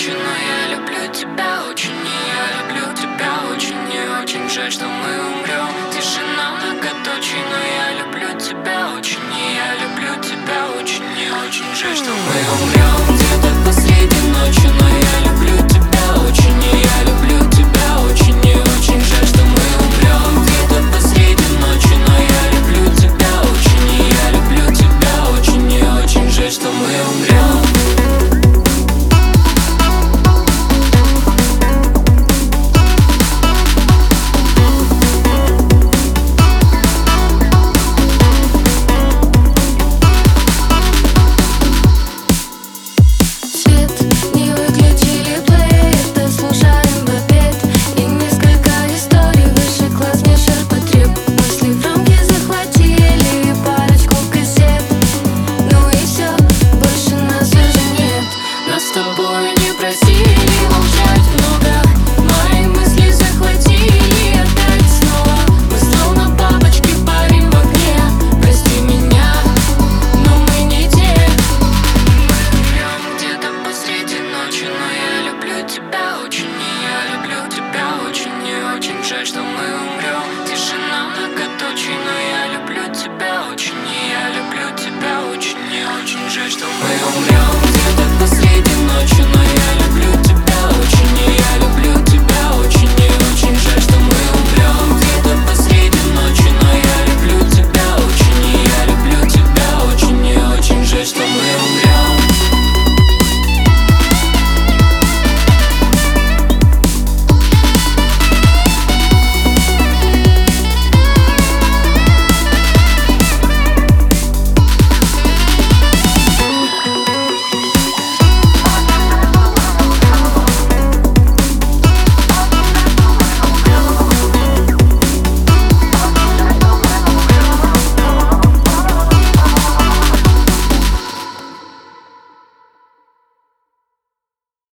многоточие, но я люблю тебя очень, и я люблю тебя очень, и очень жаль, что мы умрем. Тишина многоточие, но я люблю тебя очень, и я люблю тебя очень, и очень жаль, что мы умрем.